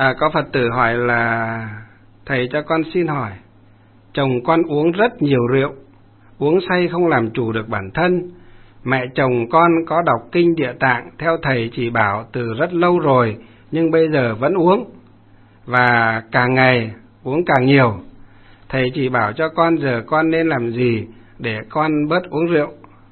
Có Phật tử hỏi là: thầy cho con xin hỏi, chồng con uống rất nhiều rượu, uống say không làm chủ được bản thân. Mẹ chồng con có đọc kinh Địa Tạng theo thầy chỉ bảo từ rất lâu rồi, nhưng bây giờ vẫn uống, và càng ngày uống càng nhiều. Thầy chỉ bảo cho con giờ con nên làm gì để con bớt uống rượu,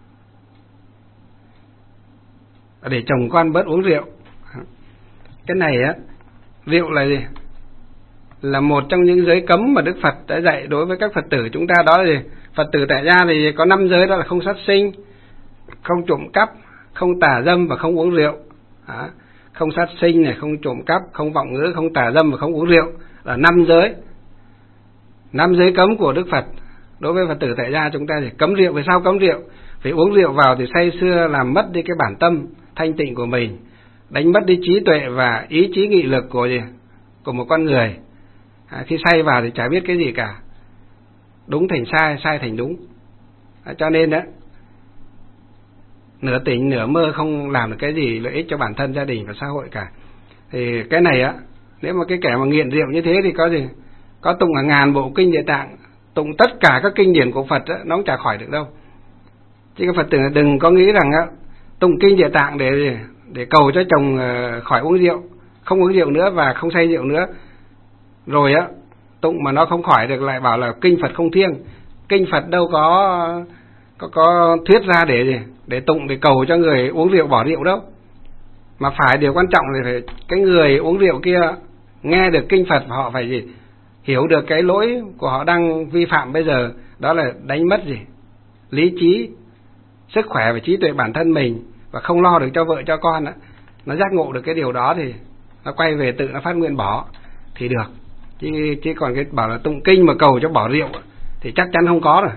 để chồng con bớt uống rượu. Cái này á, rượu là gì? Là một trong những giới cấm mà Đức Phật đã dạy đối với các Phật tử chúng ta. Đó là gì? Phật tử tại gia thì có 5 giới, đó là không sát sinh, không trộm cắp, không tà dâm và không uống rượu. Không sát sinh này, không trộm cắp, không vọng ngữ, không tà dâm và không uống rượu, là 5 giới. 5 giới cấm của Đức Phật đối với Phật tử tại gia chúng ta thì cấm rượu. Vì sao cấm rượu? Vì uống rượu vào thì say sưa, làm mất đi cái bản tâm thanh tịnh của mình, đánh mất đi trí tuệ và ý chí nghị lực của một con người. Khi say vào thì chả biết cái gì cả, đúng thành sai, sai thành đúng. Cho nên đó, nửa tỉnh nửa mơ, không làm được cái gì lợi ích cho bản thân, gia đình và xã hội cả. Thì cái này á, nếu mà cái kẻ mà nghiện rượu như thế thì có gì? Có tụng cả ngàn bộ kinh Địa Tạng, tụng tất cả các kinh điển của Phật á, nó cũng chả khỏi được đâu. Chứ các Phật tử đừng có nghĩ rằng á, tụng kinh Địa Tạng để cầu cho chồng khỏi uống rượu, không uống rượu nữa và không say rượu nữa. Rồi á, tụng mà nó không khỏi được lại bảo là kinh Phật không thiêng. Kinh Phật đâu có thuyết ra để tụng, để cầu cho người uống rượu bỏ rượu đâu. Mà phải điều quan trọng là phải cái người uống rượu kia nghe được kinh Phật, họ phải hiểu được cái lỗi của họ đang vi phạm bây giờ, đó là đánh mất lý trí, sức khỏe và trí tuệ bản thân mình, và không lo được cho vợ cho con á. Nó giác ngộ được cái điều đó thì nó quay về tự nó phát nguyện bỏ thì được. Chứ còn cái bảo là tụng kinh mà cầu cho bỏ rượu thì chắc chắn không có rồi.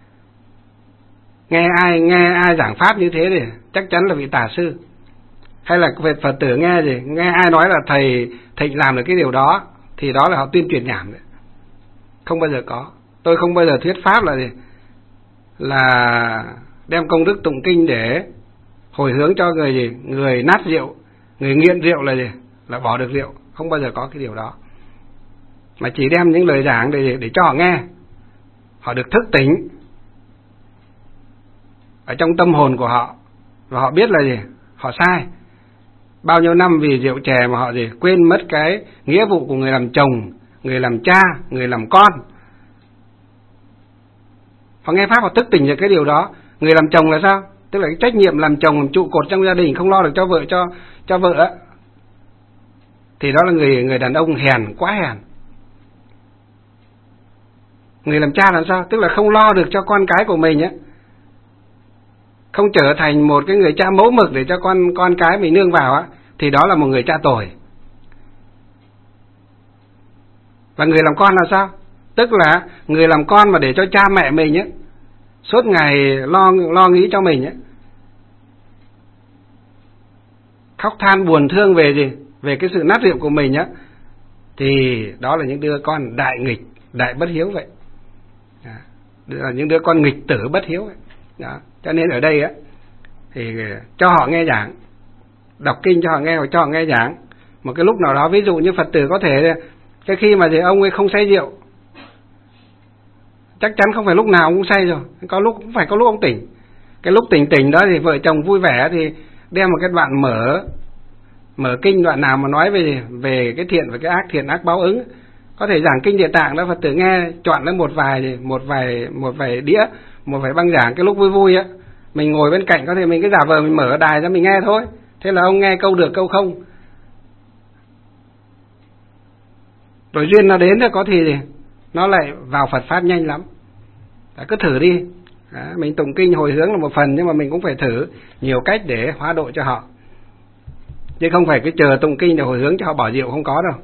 Nghe ai giảng pháp như thế thì chắc chắn là vị tà sư. Hay là Phật tử nghe ai nói là thầy Thịnh làm được cái điều đó thì đó là họ tuyên truyền nhảm đấy. Không bao giờ có. Tôi không bao giờ thuyết pháp là đem công đức tụng kinh để hồi hướng cho người nát rượu, người nghiện rượu là bỏ được rượu. Không bao giờ có cái điều đó. Mà chỉ đem những lời giảng để cho họ nghe, họ được thức tỉnh ở trong tâm hồn của họ, và họ biết là họ sai. Bao nhiêu năm vì rượu chè mà họ quên mất cái nghĩa vụ của người làm chồng, người làm cha, người làm con. Họ nghe pháp họ thức tỉnh được cái điều đó. Người làm chồng là sao? Tức là cái trách nhiệm làm chồng, làm trụ cột trong gia đình, không lo được cho vợ cho vợ á, thì đó là người đàn ông hèn, quá hèn. Người làm cha làm sao? Tức là không lo được cho con cái của mình á, không trở thành một cái người cha mẫu mực để cho con cái mình nương vào á, thì đó là một người cha tồi. Và người làm con là sao? Tức là người làm con mà để cho cha mẹ mình á suốt ngày lo nghĩ cho mình á, khóc than buồn thương về cái sự nát rượu của mình á, thì đó là những đứa con đại nghịch, đại bất hiếu vậy. Là những đứa con nghịch tử bất hiếu vậy. Đó. Cho nên ở đây á thì cho họ nghe giảng, đọc kinh cho họ nghe giảng. Một cái lúc nào đó, ví dụ như Phật tử có thể cái khi mà ông ấy không say rượu, chắc chắn không phải lúc nào ông cũng say rồi, có lúc cũng phải có lúc ông tỉnh. Cái lúc tỉnh đó thì vợ chồng vui vẻ thì đem một cái đoạn mở kinh đoạn nào mà nói về cái thiện và cái ác, thiện ác báo ứng. Có thể giảng kinh Địa Tạng đó, Phật tử nghe, chọn lấy một vài đĩa, một vài băng giảng cái lúc vui á, mình ngồi bên cạnh, có thể mình cứ giả vờ mình mở đài ra mình nghe thôi. Thế là ông nghe câu được câu không, rồi duyên nó đến rồi có thì nó lại vào Phật pháp nhanh lắm. Cứ thử đi. Mình tụng kinh hồi hướng là một phần, nhưng mà mình cũng phải thử nhiều cách để hóa độ cho họ, chứ không phải cứ chờ tụng kinh để hồi hướng cho họ bỏ rượu, không có đâu.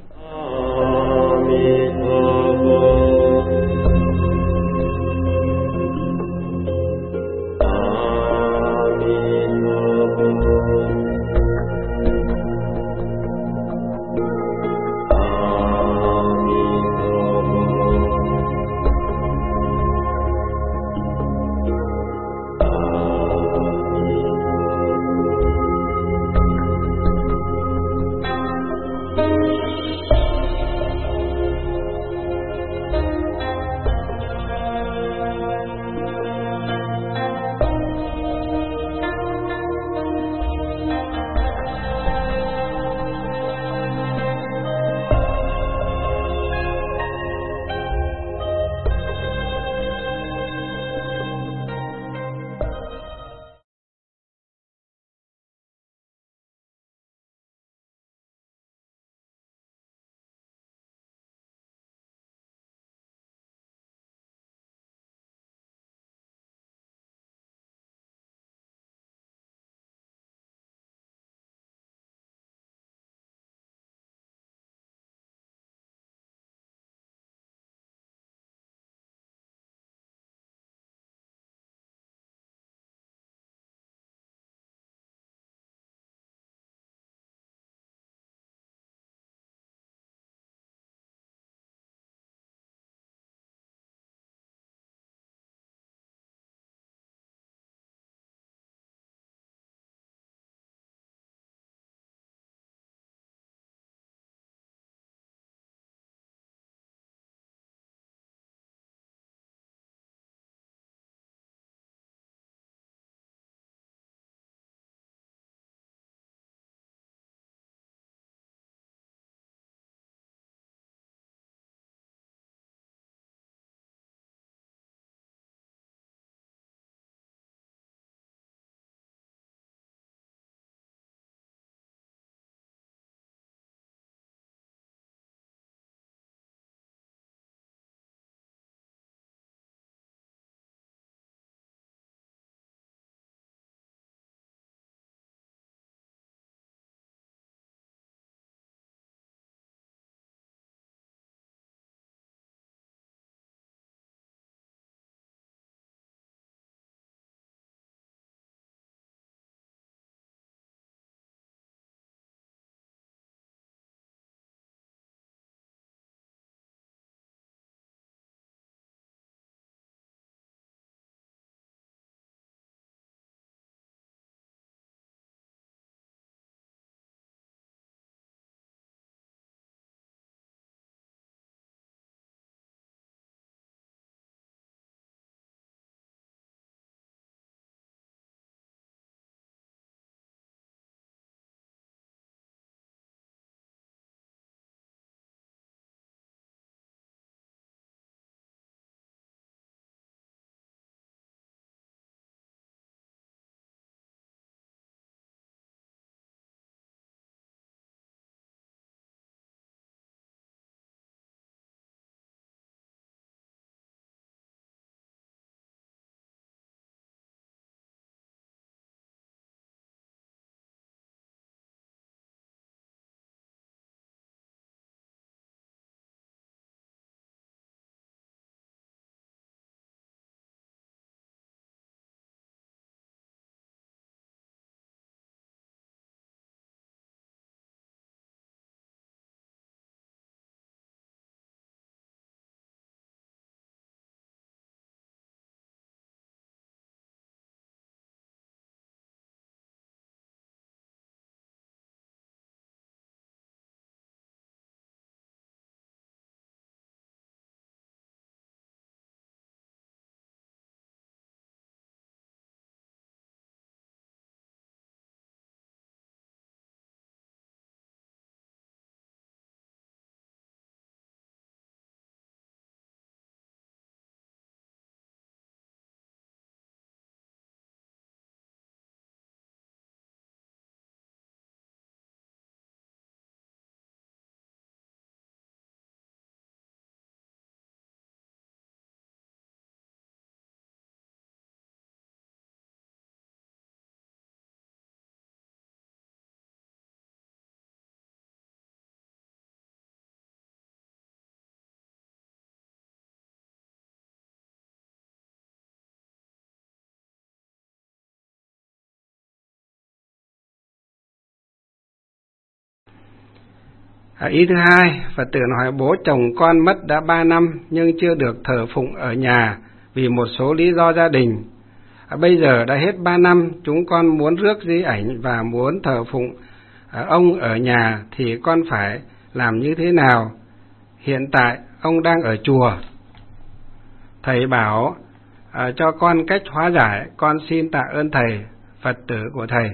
Ý thứ hai, Phật tử hỏi bố chồng con mất đã 3 năm nhưng chưa được thờ phụng ở nhà vì một số lý do gia đình. Bây giờ đã hết 3 năm, chúng con muốn rước di ảnh và muốn thờ phụng ông ở nhà thì con phải làm như thế nào? Hiện tại ông đang ở chùa. Thầy bảo cho con cách hóa giải, con xin tạ ơn thầy. Phật tử của thầy: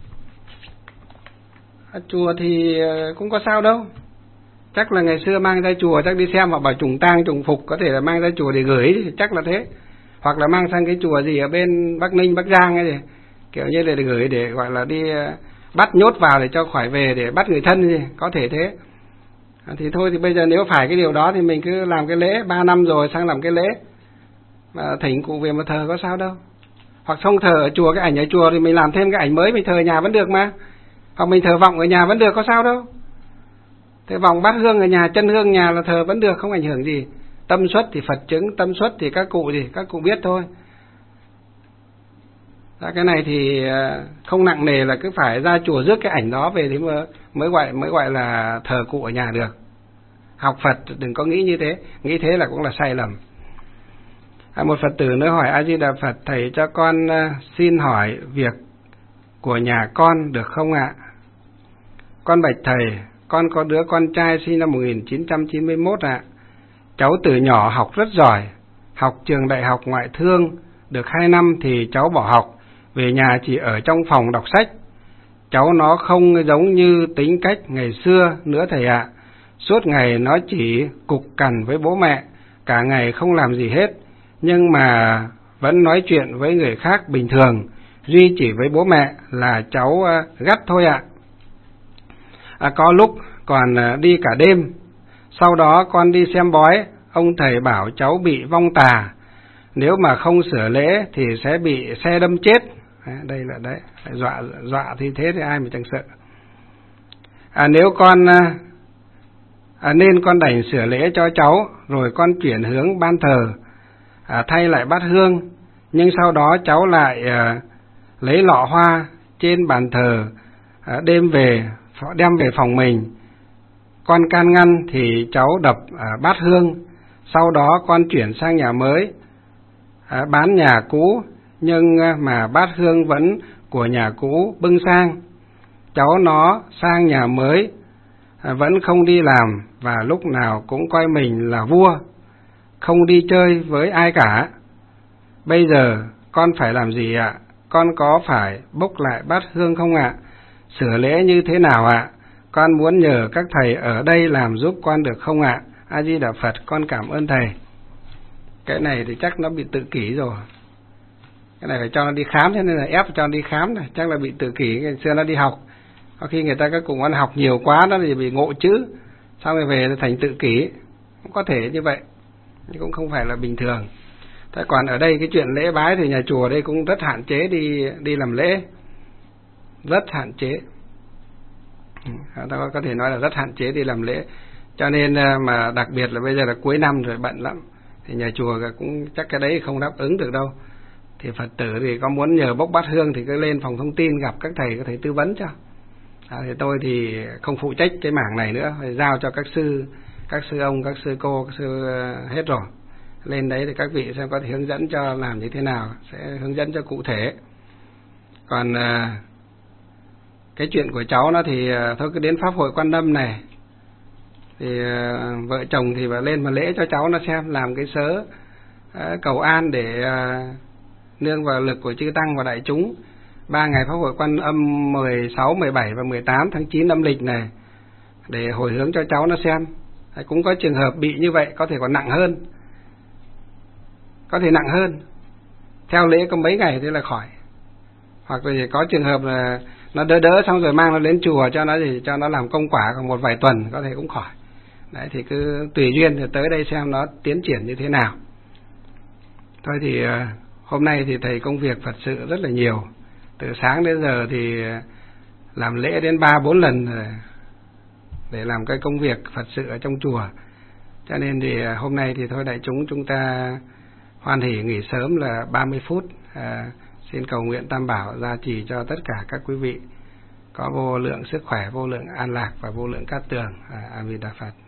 chùa thì cũng có sao đâu. Chắc là ngày xưa mang ra chùa, chắc đi xem họ bảo trùng tang trùng phục, có thể là mang ra chùa để gửi, chắc là thế. Hoặc là mang sang cái chùa gì ở bên Bắc Ninh, Bắc Giang ấy gì, kiểu như là để gửi, để gọi là đi bắt nhốt vào để cho khỏi về, để bắt người thân gì, có thể thế. Thì thôi thì bây giờ nếu phải cái điều đó thì mình cứ làm cái lễ, 3 năm rồi sang làm cái lễ mà thỉnh cụ về mà thờ có sao đâu. Hoặc không thờ ở chùa, cái ảnh ở chùa thì mình làm thêm cái ảnh mới mình thờ ở nhà vẫn được mà. Hoặc mình thờ vọng ở nhà vẫn được, có sao đâu. Thế vọng bát hương ở nhà, chân hương nhà là thờ vẫn được, không ảnh hưởng gì. Tâm xuất thì Phật chứng, tâm xuất thì các cụ biết thôi. Cái này thì không nặng nề là cứ phải ra chùa rước cái ảnh đó về thì mới gọi là thờ cụ ở nhà được. Học Phật đừng có nghĩ như thế, nghĩ thế là cũng là sai lầm. Một Phật tử nữa hỏi: A Di Đà Phật, thầy cho con xin hỏi việc của nhà con được không ạ? Con bạch thầy, con có đứa con trai sinh năm 1991 ạ. Cháu từ nhỏ học rất giỏi, học trường đại học ngoại thương, được 2 năm thì cháu bỏ học, về nhà chỉ ở trong phòng đọc sách. Cháu nó không giống như tính cách ngày xưa nữa thầy ạ. Suốt ngày nó chỉ cục cằn với bố mẹ, cả ngày không làm gì hết, nhưng mà vẫn nói chuyện với người khác bình thường, duy chỉ với bố mẹ là cháu gắt thôi ạ. Có lúc còn đi cả đêm. Sau đó con đi xem bói, ông thầy bảo cháu bị vong tà, nếu mà không sửa lễ thì sẽ bị xe đâm chết. Đây là đấy, dọa thì thế thì ai mà chẳng sợ. Nếu con nên con đành sửa lễ cho cháu, rồi con chuyển hướng ban thờ, thay lại bát hương, nhưng sau đó cháu lại lấy lọ hoa trên bàn thờ, đem về phòng mình. Con can ngăn thì cháu đập bát hương, sau đó con chuyển sang nhà mới, bán nhà cũ, nhưng mà bát hương vẫn của nhà cũ bưng sang. Cháu nó sang nhà mới vẫn không đi làm và lúc nào cũng coi mình là vua, không đi chơi với ai cả. Bây giờ con phải làm gì ạ? Con có phải bốc lại bát hương không ạ? Sửa lễ như thế nào ạ? Con muốn nhờ các thầy ở đây làm giúp con được không ạ? A Di Đà Phật, con cảm ơn thầy. Cái này thì chắc nó bị tự kỷ rồi. Cái này phải cho nó đi khám, thế nên là ép cho nó đi khám này. Chắc là bị tự kỷ, ngày xưa nó đi học. Có khi người ta các cụ ăn học nhiều quá, nó thì bị ngộ chữ, xong rồi về thành tự kỷ. Cũng có thể như vậy, nhưng cũng không phải là bình thường. Thế còn ở đây cái chuyện lễ bái thì nhà chùa đây cũng rất hạn chế đi làm lễ. Rất hạn chế. Ta có thể nói là rất hạn chế đi làm lễ. Cho nên mà đặc biệt là bây giờ là cuối năm rồi bận lắm, thì nhà chùa cũng chắc cái đấy không đáp ứng được đâu. Thì Phật tử thì có muốn nhờ bốc bát hương thì cứ lên phòng thông tin gặp các thầy, có thể tư vấn cho. Thì tôi thì không phụ trách cái mảng này nữa, phải giao cho các sư ông, các sư cô, các sư hết rồi. Lên đấy thì các vị xem có thể hướng dẫn cho làm như thế nào, sẽ hướng dẫn cho cụ thể. Còn cái chuyện của cháu nó thì thôi cứ đến Pháp hội Quan Âm này, thì vợ chồng thì phải lên mà lễ cho cháu nó xem, làm cái sớ cầu an để nương vào lực của chư Tăng và đại chúng. 3 ngày Pháp hội Quan Âm 16, 17 và 18 tháng 9 âm lịch này, để hồi hướng cho cháu nó xem. Cũng có trường hợp bị như vậy, có thể còn nặng hơn. Có thể nặng hơn. Theo lễ có mấy ngày thế là khỏi. Hoặc là có trường hợp là nó đỡ xong rồi mang nó đến chùa cho nó làm công quả, còn một vài tuần có thể cũng khỏi. Đấy thì cứ tùy duyên, thì tới đây xem nó tiến triển như thế nào. Thôi thì hôm nay thì thầy công việc Phật sự rất là nhiều. Từ sáng đến giờ thì làm lễ đến 3-4 lần rồi, để làm cái công việc Phật sự ở trong chùa. Cho nên thì hôm nay thì thôi đại chúng ta hoan hỉ nghỉ sớm là 30 phút. Xin cầu nguyện Tam Bảo gia trì cho tất cả các quý vị có vô lượng sức khỏe, vô lượng an lạc và vô lượng cát tường. A Di Đà Phật.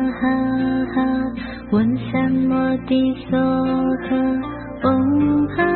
Om